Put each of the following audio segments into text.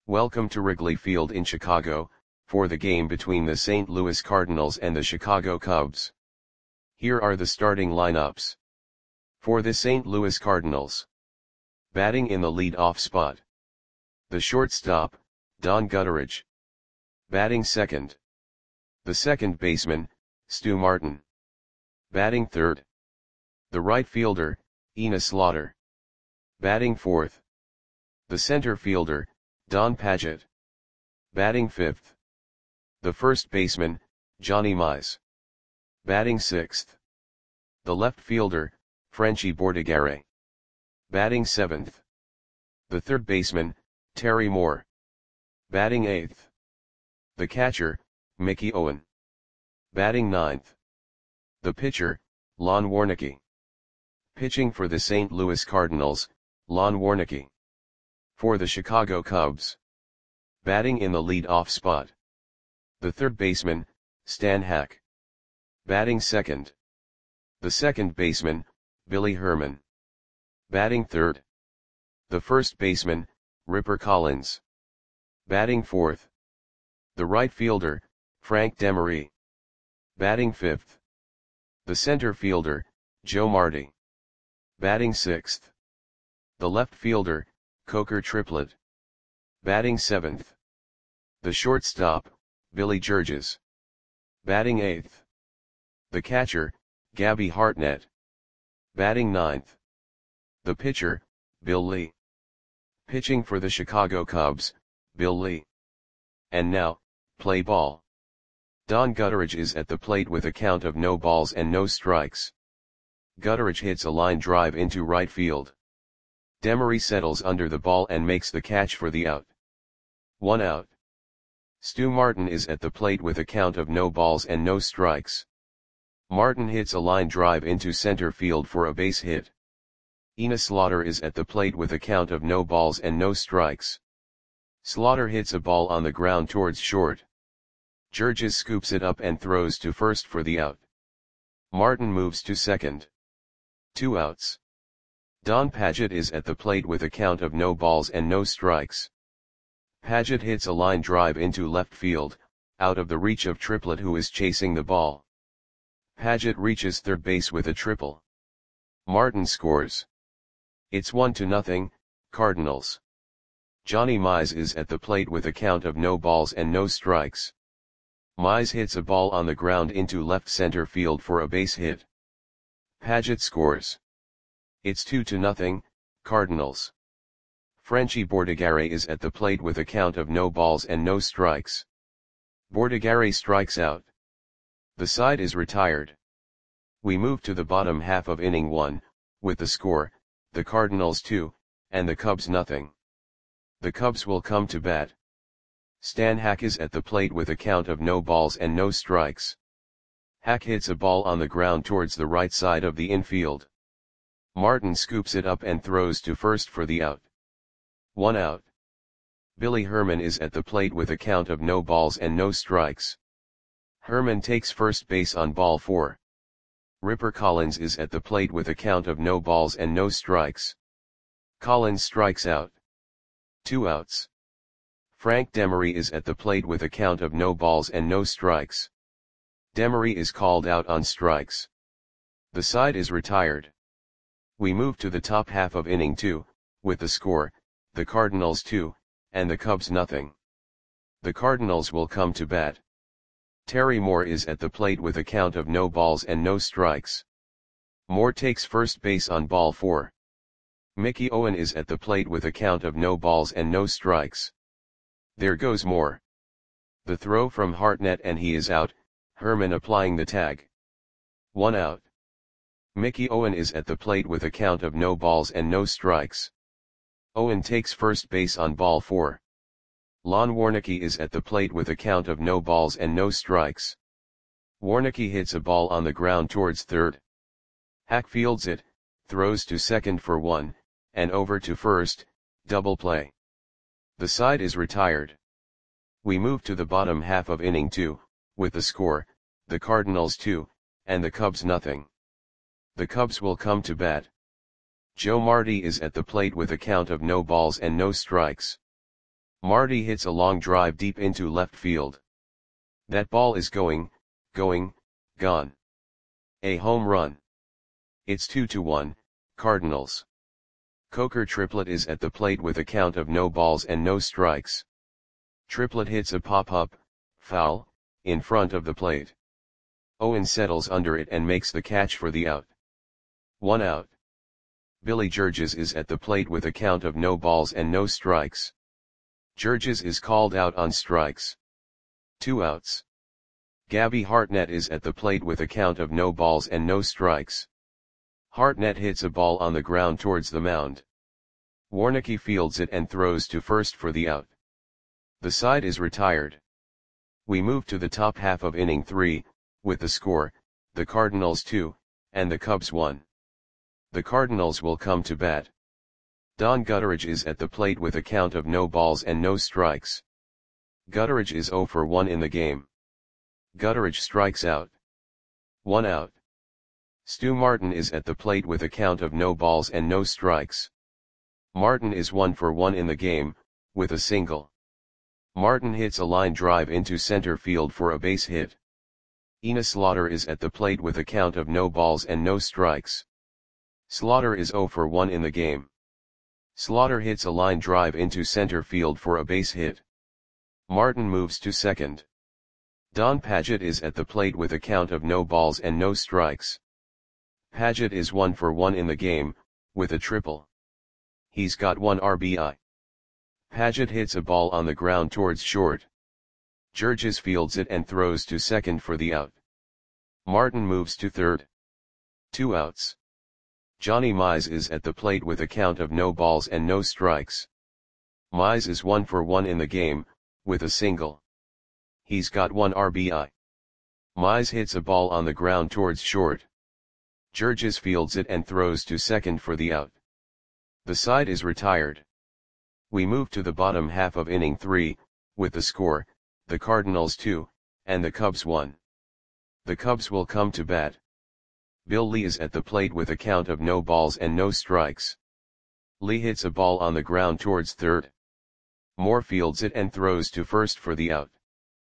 Welcome to Wrigley Field in Chicago, for the game between the St. Louis Cardinals and the Chicago Cubs. Here are the starting lineups. For the St. Louis Cardinals. Batting in the lead-off spot. The shortstop, Don Gutteridge. Batting second. The second baseman, Stu Martin. Batting third. The right fielder, Enos Slaughter. Batting fourth. The center fielder, Don Padgett. Batting fifth. The first baseman, Johnny Mize. Batting sixth. The left fielder, Frenchy Bordigare. Batting seventh. The third baseman, Terry Moore. Batting eighth. The catcher, Mickey Owen. Batting ninth. The pitcher, Lon Warneke. Pitching for the St. Louis Cardinals, Lon Warneke. For the Chicago Cubs. Batting in the lead-off spot. The third baseman, Stan Hack. Batting second. The second baseman, Billy Herman. Batting third. The first baseman, Ripper Collins. Batting fourth. The right fielder, Frank Demery. Batting fifth. The center fielder, Joe Marty. Batting sixth. The left fielder, Coker Triplett. Batting seventh. The shortstop, Billy Georges. Batting eighth. The catcher, Gabby Hartnett. Batting ninth. The pitcher, Bill Lee. Pitching for the Chicago Cubs, Bill Lee. And now, play ball. Don Gutteridge is at the plate with a count of no balls and no strikes. Gutteridge hits a line drive into right field. Demery settles under the ball and makes the catch for the out. 1 out. Stu Martin is at the plate with a count of no balls and no strikes. Martin hits a line drive into center field for a base hit. Enos Slaughter is at the plate with a count of no balls and no strikes. Slaughter hits a ball on the ground towards short. Georges scoops it up and throws to first for the out. Martin moves to second. 2 outs. Don Padgett is at the plate with a count of no balls and no strikes. Padgett hits a line drive into left field, out of the reach of Triplett who is chasing the ball. Padgett reaches third base with a triple. Martin scores. It's 1-0, Cardinals. Johnny Mize is at the plate with a count of no balls and no strikes. Mize hits a ball on the ground into left center field for a base hit. Padgett scores. It's 2-0, Cardinals. Frenchy Bordigare is at the plate with a count of no balls and no strikes. Bordigare strikes out. The side is retired. We move to the bottom half of inning 1, with the score, the Cardinals 2, and the Cubs nothing. The Cubs will come to bat. Stan Hack is at the plate with a count of no balls and no strikes. Hack hits a ball on the ground towards the right side of the infield. Martin scoops it up and throws to first for the out. 1 out. Billy Herman is at the plate with a count of no balls and no strikes. Herman takes first base on ball 4. Ripper Collins is at the plate with a count of no balls and no strikes. Collins strikes out. 2 outs. Frank Demery is at the plate with a count of no balls and no strikes. Demery is called out on strikes. The side is retired. We move to the top half of inning 2, with the score, the Cardinals 2, and the Cubs nothing. The Cardinals will come to bat. Terry Moore is at the plate with a count of no balls and no strikes. Moore takes first base on ball 4. Mickey Owen is at the plate with a count of no balls and no strikes. There goes Moore. The throw from Hartnett and he is out, Herman applying the tag. 1 out. Mickey Owen is at the plate with a count of no balls and no strikes. Owen takes first base on ball 4. Lon Warneke is at the plate with a count of no balls and no strikes. Warneke hits a ball on the ground towards third. Hack fields it, throws to second for 1, and over to first, double play. The side is retired. We move to the bottom half of inning 2, with the score, the Cardinals 2, and the Cubs nothing. The Cubs will come to bat. Joe Marty is at the plate with a count of no balls and no strikes. Marty hits a long drive deep into left field. That ball is going, gone. A home run. It's 2-1, Cardinals. Coker Triplett is at the plate with a count of no balls and no strikes. Triplett hits a pop-up, foul, in front of the plate. Owen settles under it and makes the catch for the out. 1 out. Billy Georges is at the plate with a count of no balls and no strikes. Georges is called out on strikes. 2 outs. Gabby Hartnett is at the plate with a count of no balls and no strikes. Hartnett hits a ball on the ground towards the mound. Warnecke fields it and throws to first for the out. The side is retired. We move to the top half of inning 3, with the score, the Cardinals 2, and the Cubs 1. The Cardinals will come to bat. Don Gutteridge is at the plate with a count of no balls and no strikes. Gutteridge is 0 for 1 in the game. Gutteridge strikes out. 1 out. Stu Martin is at the plate with a count of no balls and no strikes. Martin is 1 for 1 in the game, with a single. Martin hits a line drive into center field for a base hit. Enos Slaughter is at the plate with a count of no balls and no strikes. Slaughter is 0 for 1 in the game. Slaughter hits a line drive into center field for a base hit. Martin moves to second. Don Padgett is at the plate with a count of no balls and no strikes. Padgett is 1 for 1 in the game, with a triple. He's got 1 RBI. Padgett hits a ball on the ground towards short. Georges fields it and throws to second for the out. Martin moves to third. 2 outs. Johnny Mize is at the plate with a count of no balls and no strikes. Mize is 1 for 1 in the game, with a single. He's got 1 RBI. Mize hits a ball on the ground towards short. Georges fields it and throws to second for the out. The side is retired. We move to the bottom half of inning 3, with the score, the Cardinals 2, and the Cubs 1. The Cubs will come to bat. Bill Lee is at the plate with a count of no balls and no strikes. Lee hits a ball on the ground towards third. Moore fields it and throws to first for the out.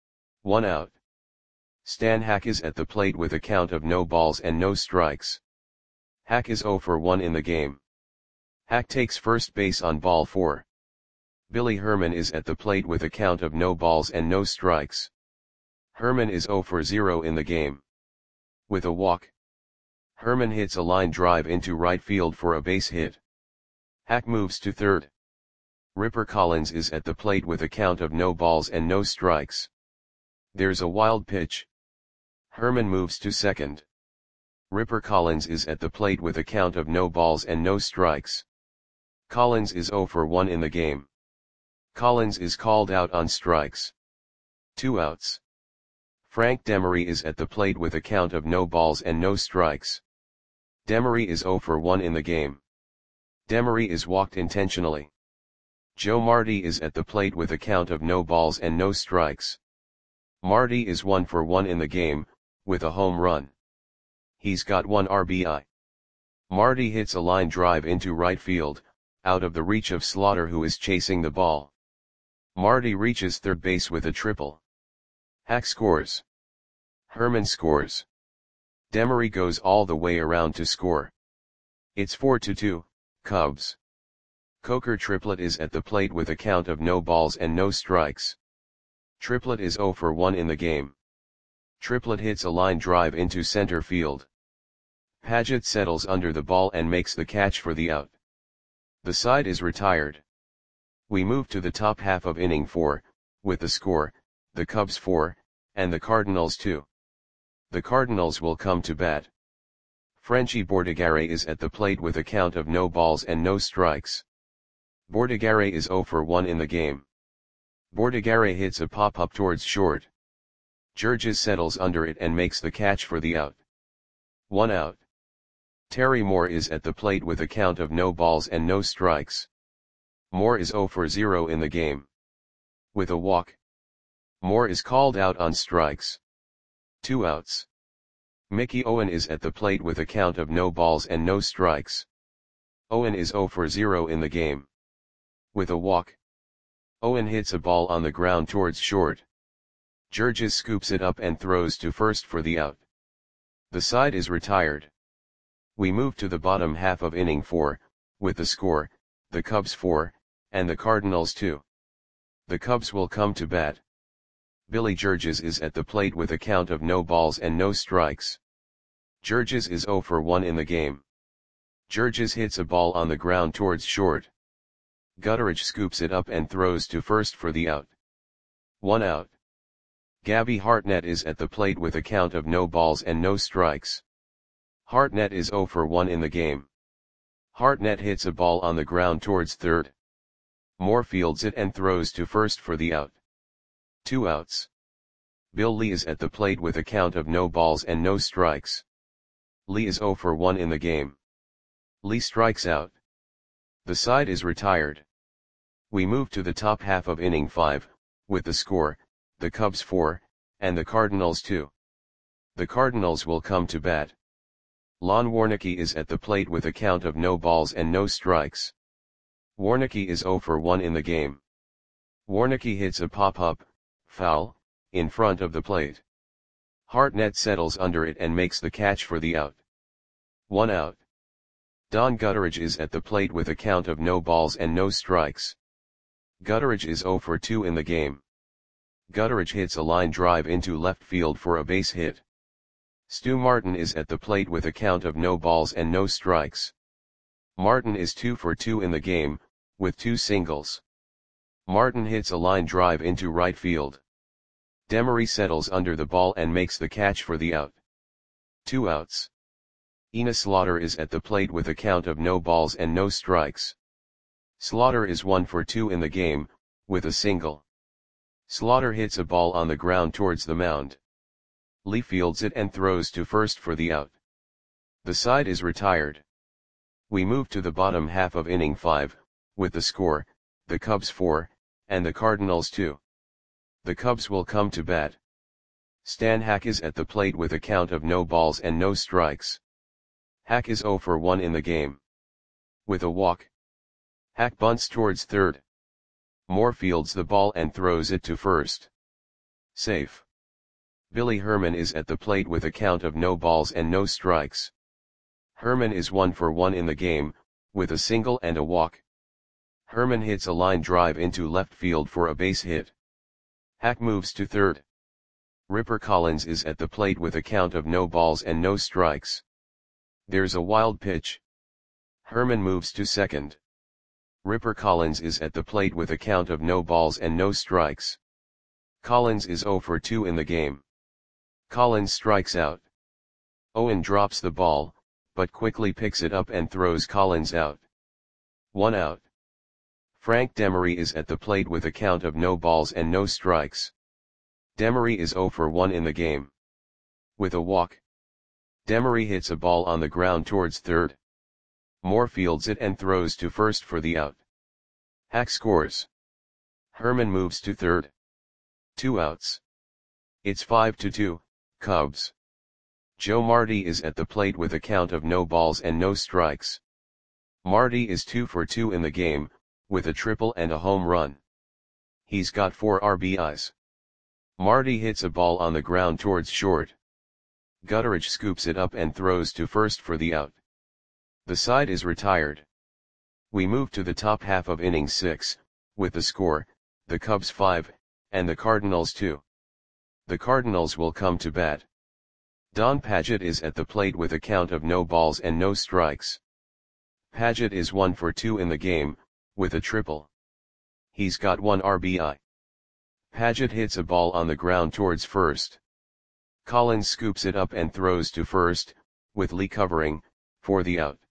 1 out. Stan Hack is at the plate with a count of no balls and no strikes. Hack is 0 for 1 in the game. Hack takes first base on ball 4. Billy Herman is at the plate with a count of no balls and no strikes. Herman is 0 for 0 in the game. With a walk. Herman hits a line drive into right field for a base hit. Hack moves to third. Ripper Collins is at the plate with a count of no balls and no strikes. There's a wild pitch. Herman moves to second. Ripper Collins is at the plate with a count of no balls and no strikes. Collins is 0 for 1 in the game. Collins is called out on strikes. 2 outs. Frank Demery is at the plate with a count of no balls and no strikes. Demery is 0 for 1 in the game. Demery is walked intentionally. Joe Marty is at the plate with a count of no balls and no strikes. Marty is 1 for 1 in the game, with a home run. He's got 1 RBI. Marty hits a line drive into right field, out of the reach of Slaughter who is chasing the ball. Marty reaches third base with a triple. Hack scores. Herman scores. Demery goes all the way around to score. It's 4-2, Cubs. Coker Triplett is at the plate with a count of no balls and no strikes. Triplett is 0 for 1 in the game. Triplett hits a line drive into center field. Padgett settles under the ball and makes the catch for the out. The side is retired. We move to the top half of inning 4, with the score, the Cubs 4, and the Cardinals 2. The Cardinals will come to bat. Frenchie Bordigare is at the plate with a count of no balls and no strikes. Bordigare is 0 for 1 in the game. Bordigare hits a pop-up towards short. Georges settles under it and makes the catch for the out. 1 out. Terry Moore is at the plate with a count of no balls and no strikes. Moore is 0 for 0 in the game. With a walk. Moore is called out on strikes. 2 outs. Mickey Owen is at the plate with a count of no balls and no strikes. Owen is 0 for 0 in the game. With a walk. Owen hits a ball on the ground towards short. Georges scoops it up and throws to first for the out. The side is retired. We move to the bottom half of inning 4, with the score, the Cubs 4, and the Cardinals 2. The Cubs will come to bat. Billy Georges is at the plate with a count of no balls and no strikes. Georges is 0 for 1 in the game. Georges hits a ball on the ground towards short. Gutteridge scoops it up and throws to first for the out. 1 out. Gabby Hartnett is at the plate with a count of no balls and no strikes. Hartnett is 0 for 1 in the game. Hartnett hits a ball on the ground towards third. Moore fields it and throws to first for the out. 2 outs. Bill Lee is at the plate with a count of no balls and no strikes. Lee is 0 for 1 in the game. Lee strikes out. The side is retired. We move to the top half of inning 5, with the score, the Cubs 4, and the Cardinals 2. The Cardinals will come to bat. Lon Warnecke is at the plate with a count of no balls and no strikes. Warnecke is 0 for 1 in the game. Warnecke hits a pop-up, foul, in front of the plate. Hartnett settles under it and makes the catch for the out. 1 out. Don Gutteridge is at the plate with a count of no balls and no strikes. Gutteridge is 0 for 2 in the game. Gutteridge hits a line drive into left field for a base hit. Stu Martin is at the plate with a count of no balls and no strikes. Martin is 2 for 2 in the game, with 2 singles. Martin hits a line drive into right field. Demery settles under the ball and makes the catch for the out. 2 outs. Enos Slaughter is at the plate with a count of no balls and no strikes. Slaughter is 1 for 2 in the game, with a single. Slaughter hits a ball on the ground towards the mound. Lee fields it and throws to first for the out. The side is retired. We move to the bottom half of inning 5, with the score, the Cubs 4, and the Cardinals 2. The Cubs will come to bat. Stan Hack is at the plate with a count of no balls and no strikes. Hack is 0 for 1 in the game. With a walk. Hack bunts towards third. Moore fields the ball and throws it to first. Safe. Billy Herman is at the plate with a count of no balls and no strikes. Herman is 1 for 1 in the game, with a single and a walk. Herman hits a line drive into left field for a base hit. Hack moves to third. Ripper Collins is at the plate with a count of no balls and no strikes. There's a wild pitch. Herman moves to second. Ripper Collins is at the plate with a count of no balls and no strikes. Collins is 0 for 2 in the game. Collins strikes out. Owen drops the ball, but quickly picks it up and throws Collins out. 1 out. Frank Demery is at the plate with a count of no balls and no strikes. Demery is 0 for 1 in the game. With a walk. Demery hits a ball on the ground towards third. Moore fields it and throws to first for the out. Hack scores. Herman moves to third. 2 outs. It's 5-2, Cubs. Joe Marty is at the plate with a count of no balls and no strikes. Marty is 2 for 2 in the game, with a triple and a home run. He's got 4 RBIs. Marty hits a ball on the ground towards short. Gutteridge scoops it up and throws to first for the out. The side is retired. We move to the top half of inning 6, with the score, the Cubs 5, and the Cardinals 2. The Cardinals will come to bat. Don Padgett is at the plate with a count of no balls and no strikes. Padgett is 1 for 2 in the game, with a triple. He's got 1 RBI. Padgett hits a ball on the ground towards first. Collins scoops it up and throws to first, with Lee covering, for the out.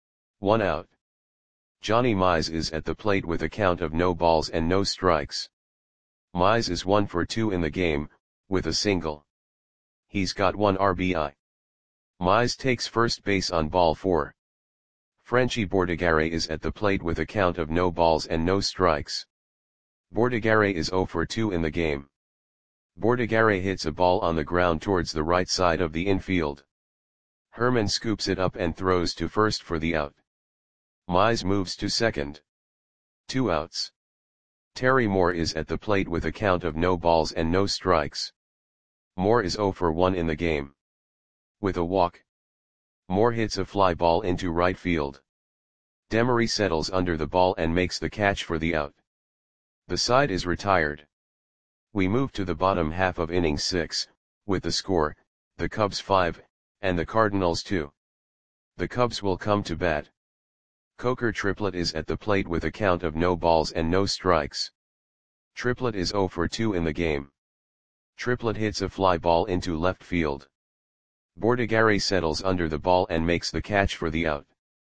1 out. Johnny Mize is at the plate with a count of no balls and no strikes. Mize is 1 for 2 in the game, with a single. He's got 1 RBI. Mize takes first base on ball 4. Frenchie Bordigare is at the plate with a count of no balls and no strikes. Bordigare is 0 for 2 in the game. Bordigare hits a ball on the ground towards the right side of the infield. Herman scoops it up and throws to first for the out. Mize moves to second. 2 outs. Terry Moore is at the plate with a count of no balls and no strikes. Moore is 0 for 1 in the game. With a walk, Moore hits a fly ball into right field. Demery settles under the ball and makes the catch for the out. The side is retired. We move to the bottom half of inning 6, with the score, the Cubs 5, and the Cardinals 2. The Cubs will come to bat. Coker Triplett is at the plate with a count of no balls and no strikes. Triplett is 0 for 2 in the game. Triplett hits a fly ball into left field. Bordigare settles under the ball and makes the catch for the out.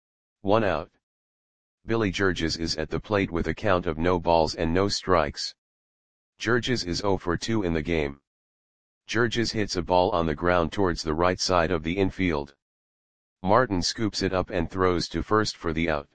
1 out. Billy Georges is at the plate with a count of no balls and no strikes. Georges is 0 for 2 in the game. Georges hits a ball on the ground towards the right side of the infield. Martin scoops it up and throws to first for the out.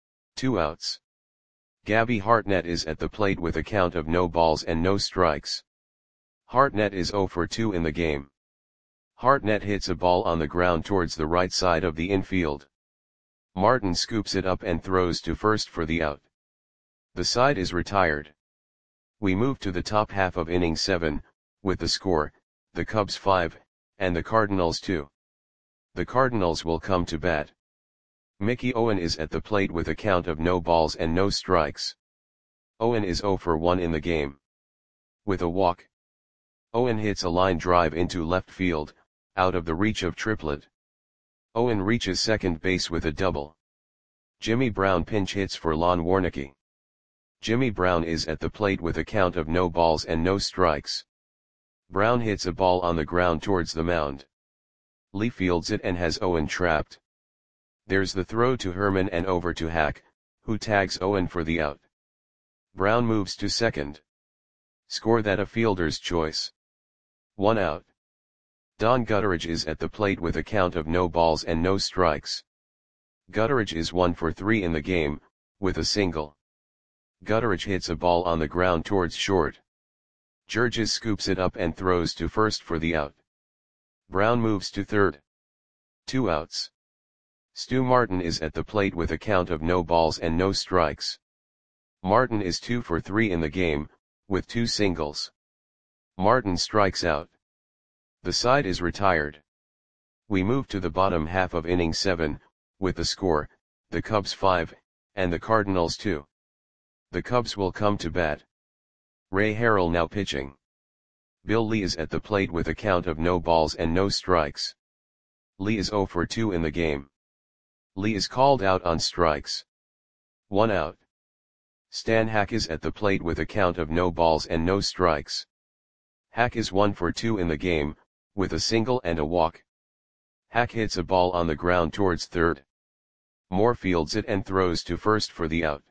2 outs. Gabby Hartnett is at the plate with a count of no balls and no strikes. Hartnett is 0 for 2 in the game. Hartnett hits a ball on the ground towards the right side of the infield. Martin scoops it up and throws to first for the out. The side is retired. We move to the top half of inning 7, with the score, the Cubs 5, and the Cardinals 2. The Cardinals will come to bat. Mickey Owen is at the plate with a count of no balls and no strikes. Owen is 0 for 1 in the game. With a walk, Owen hits a line drive into left field, out of the reach of Triplett. Owen reaches second base with a double. Jimmy Brown pinch hits for Lon Warnecke. Jimmy Brown is at the plate with a count of no balls and no strikes. Brown hits a ball on the ground towards the mound. Lee fields it and has Owen trapped. There's the throw to Herman and over to Hack, who tags Owen for the out. Brown moves to second. Score that a fielder's choice. 1 out. Don Gutteridge is at the plate with a count of no balls and no strikes. Gutteridge is 1 for 3 in the game, with a single. Gutteridge hits a ball on the ground towards short. Georges scoops it up and throws to first for the out. Brown moves to third. 2 outs. Stu Martin is at the plate with a count of no balls and no strikes. Martin is 2 for 3 in the game, with 2 singles. Martin strikes out. The side is retired. We move to the bottom half of inning 7, with the score, the Cubs 5, and the Cardinals 2. The Cubs will come to bat. Ray Harrell now pitching. Bill Lee is at the plate with a count of no balls and no strikes. Lee is 0 for 2 in the game. Lee is called out on strikes. 1 out. Stan Hack is at the plate with a count of no balls and no strikes. Hack is 1 for 2 in the game, with a single and a walk. Hack hits a ball on the ground towards third. Moore fields it and throws to first for the out.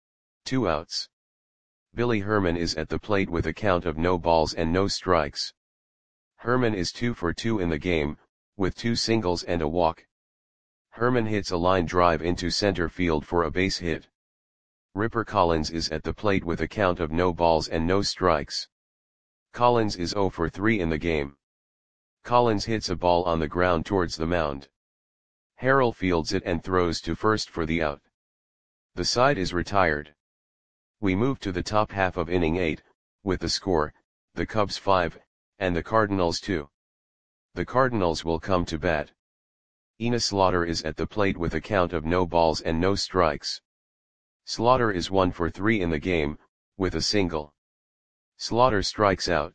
2 outs. Billy Herman is at the plate with a count of no balls and no strikes. Herman is 2 for 2 in the game, with 2 singles and a walk. Herman hits a line drive into center field for a base hit. Ripper Collins is at the plate with a count of no balls and no strikes. Collins is 0 for 3 in the game. Collins hits a ball on the ground towards the mound. Harrell fields it and throws to first for the out. The side is retired. We move to the top half of inning 8, with the score, the Cubs 5, and the Cardinals 2. The Cardinals will come to bat. Enos Slaughter is at the plate with a count of no balls and no strikes. Slaughter is 1 for 3 in the game, with a single. Slaughter strikes out.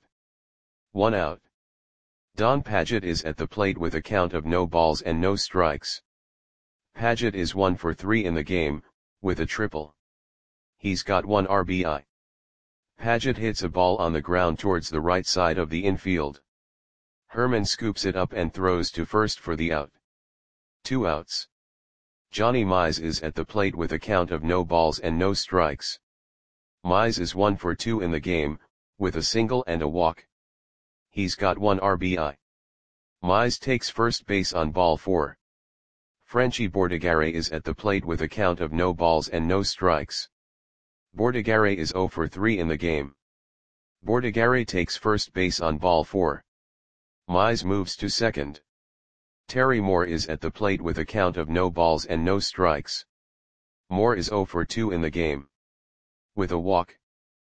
1 out. Don Padgett is at the plate with a count of no balls and no strikes. Padgett is 1 for 3 in the game, with a triple. He's got 1 RBI. Padgett hits a ball on the ground towards the right side of the infield. Herman scoops it up and throws to first for the out. 2 outs. Johnny Mize is at the plate with a count of no balls and no strikes. Mize is 1 for 2 in the game, with a single and a walk. He's got 1 RBI. Mize takes first base on ball 4. Frenchie Bordigare is at the plate with a count of no balls and no strikes. Bordigare is 0 for 3 in the game. Bordigare takes first base on ball 4. Mize moves to second. Terry Moore is at the plate with a count of no balls and no strikes. Moore is 0 for 2 in the game. With a walk,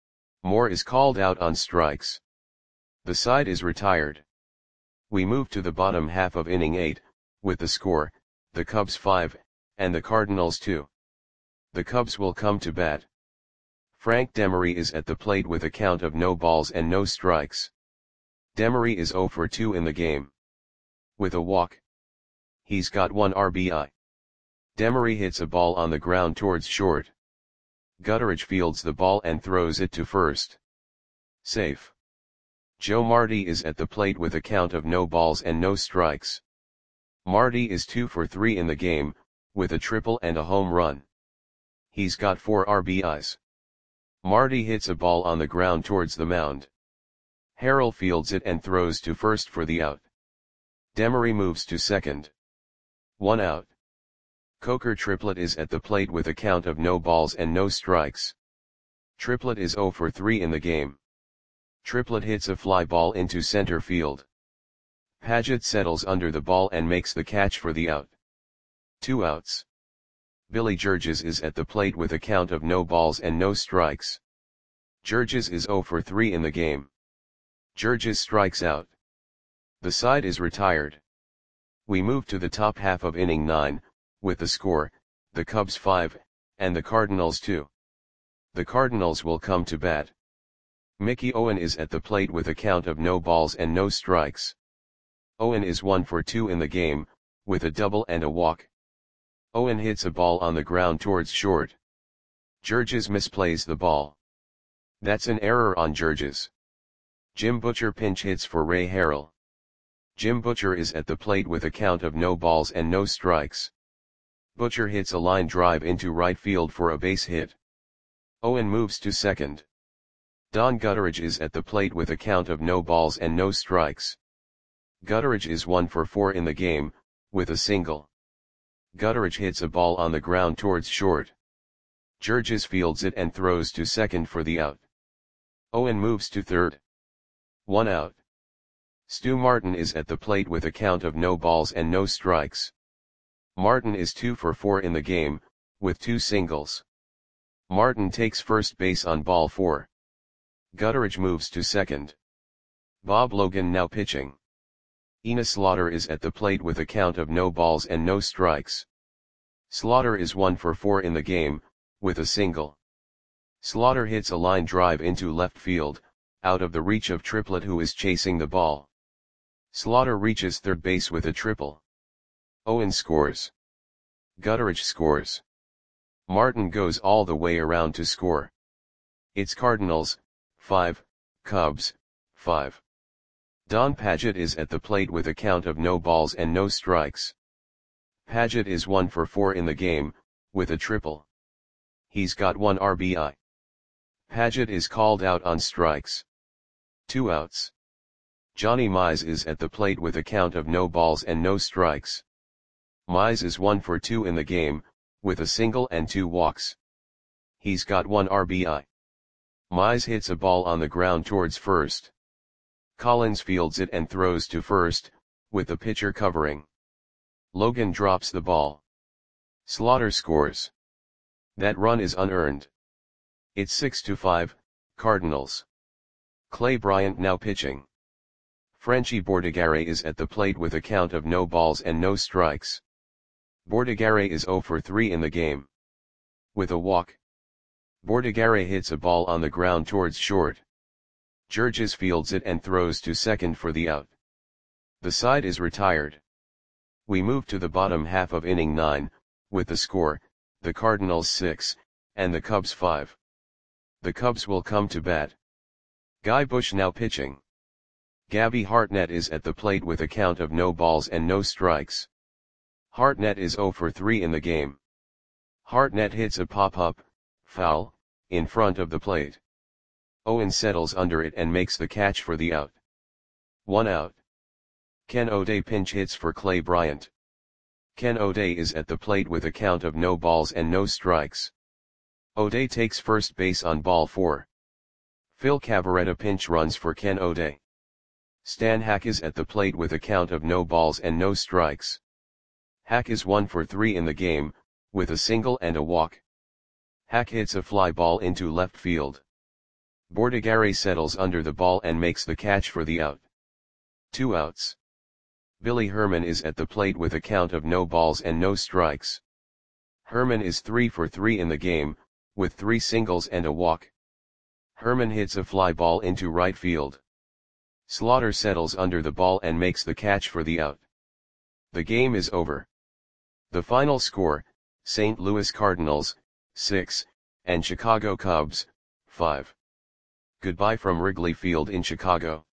Moore is called out on strikes. The side is retired. We move to the bottom half of inning 8, with the score, the Cubs 5, and the Cardinals 2. The Cubs will come to bat. Frank Demery is at the plate with a count of no balls and no strikes. Demery is 0 for 2 in the game. With a walk. He's got 1 RBI. Demery hits a ball on the ground towards short. Gutteridge fields the ball and throws it to first. Safe. Joe Marti is at the plate with a count of no balls and no strikes. Marti is 2 for 3 in the game, with a triple and a home run. He's got 4 RBIs. Marti hits a ball on the ground towards the mound. Harrell fields it and throws to first for the out. Demery moves to second. 1 out. Coker Triplett is at the plate with a count of no balls and no strikes. Triplett is 0 for 3 in the game. Triplett hits a fly ball into center field. Paget settles under the ball and makes the catch for the out. 2 outs. Billy Georges is at the plate with a count of no balls and no strikes. Georges is 0 for 3 in the game. Georges strikes out. The side is retired. We move to the top half of inning 9, with the score, the Cubs 5, and the Cardinals 2. The Cardinals will come to bat. Mickey Owen is at the plate with a count of no balls and no strikes. Owen is 1 for 2 in the game, with a double and a walk. Owen hits a ball on the ground towards short. Georges misplays the ball. That's an error on Georges. Jim Butcher pinch hits for Ray Harrell. Jim Butcher is at the plate with a count of no balls and no strikes. Butcher hits a line drive into right field for a base hit. Owen moves to second. Don Gutteridge is at the plate with a count of no balls and no strikes. Gutteridge is 1 for 4 in the game, with a single. Gutteridge hits a ball on the ground towards short. Georges fields it and throws to second for the out. Owen moves to third. 1 out. Stu Martin is at the plate with a count of no balls and no strikes. Martin is 2 for 4 in the game, with 2 singles. Martin takes first base on ball 4. Gutteridge moves to second. Bob Logan now pitching. Enos Slaughter is at the plate with a count of no balls and no strikes. Slaughter is 1 for 4 in the game, with a single. Slaughter hits a line drive into left field, out of the reach of Triplett who is chasing the ball. Slaughter reaches third base with a triple. Owen scores. Gutteridge scores. Martin goes all the way around to score. It's Cardinals 5, Cubs 5. Don Paget is at the plate with a count of no balls and no strikes. Paget is 1 for 4 in the game, with a triple. He's got 1 RBI. Paget is called out on strikes. 2 outs. Johnny Mize is at the plate with a count of no balls and no strikes. Mize is 1 for 2 in the game, with a single and 2 walks. He's got 1 RBI. Mize hits a ball on the ground towards first. Collins fields it and throws to first, with the pitcher covering. Logan drops the ball. Slaughter scores. That run is unearned. It's 6-5, Cardinals. Clay Bryant now pitching. Frenchie Bordigare is at the plate with a count of no balls and no strikes. Bordigare is 0 for 3 in the game. With a walk. Bordigare hits a ball on the ground towards short. Georges fields it and throws to second for the out. The side is retired. We move to the bottom half of inning 9, with the score, the Cardinals 6, and the Cubs 5. The Cubs will come to bat. Guy Bush now pitching. Gabby Hartnett is at the plate with a count of no balls and no strikes. Hartnett is 0 for 3 in the game. Hartnett hits a pop-up, foul, in front of the plate. Owen settles under it and makes the catch for the out. 1 out. Ken O'Day pinch hits for Clay Bryant. Ken O'Day is at the plate with a count of no balls and no strikes. O'Day takes first base on ball 4. Phil Cavarretta pinch runs for Ken O'Day. Stan Hack is at the plate with a count of no balls and no strikes. Hack is 1 for 3 in the game, with a single and a walk. Hack hits a fly ball into left field. Bordigare settles under the ball and makes the catch for the out. 2 outs. Billy Herman is at the plate with a count of no balls and no strikes. Herman is 3 for 3 in the game, with 3 singles and a walk. Herman hits a fly ball into right field. Slaughter settles under the ball and makes the catch for the out. The game is over. The final score, St. Louis Cardinals, 6, and Chicago Cubs, 5. Goodbye from Wrigley Field in Chicago.